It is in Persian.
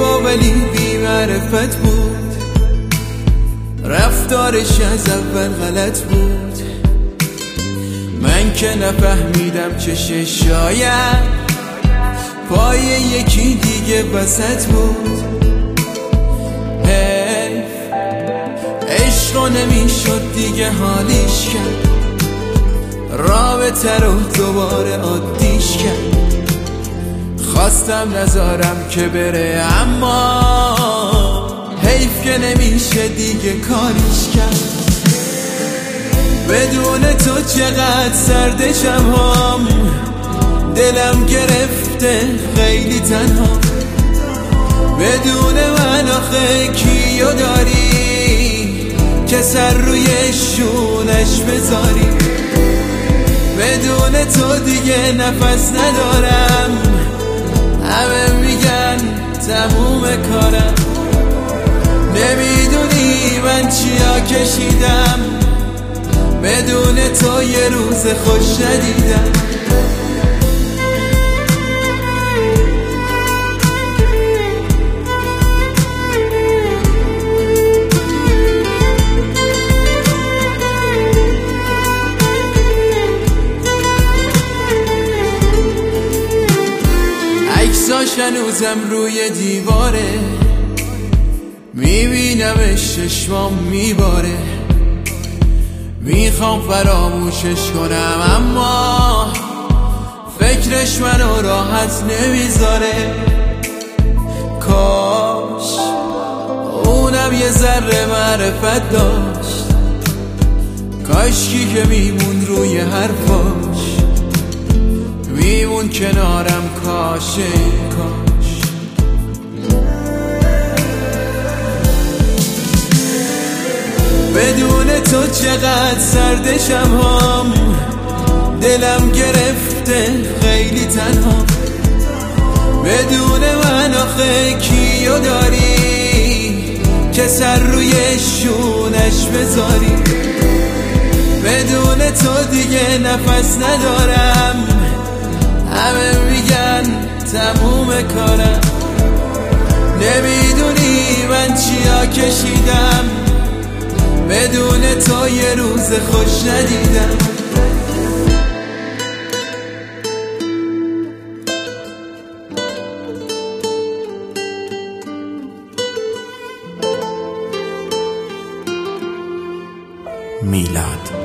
زیبا ولی بی معرفت بود، رفتارش از اول غلط بود. من که نفهمیدم چه شاید پای یکی دیگه وسط بود. عشقا نمیشد دیگه حالیش کرد، رابطه رو دوباره عادیش کرد. خواستم نذارم که بره اما حیف که نمیشه دیگه کاریش کرد. بدون تو چقدر سرد شب‌هام، دلم گرفته خیلی تنها. بدون من آخه کیو داری که سر روی شونش بذاری؟ بدون تو دیگه نفس ندارم، همه میگن تموم کارم. نمیدونی من چیا کشیدم، بدون تو یه روز خوش ندیدم. عکساش هنوزم روی دیواره، میبینمش چشمام میباره. میخوام فراموشش کنم اما فکرش منو راحت نمیذاره. کاش اونم یه ذره معرفت داشت، کاشکی که میمون روی حرفاش، میمون کنارم. کاش بدون تو چقدر سرد شب‌هام، دلم گرفته خیلی تنها. بدون من آخه کیو داری که سر روی شونش بذاری؟ بدون تو دیگه نفس ندارم، همه میگن تموم کارم. نمیدونی من چیا کشیدم، بدون تو یه روز خوش ندیدم. میلاد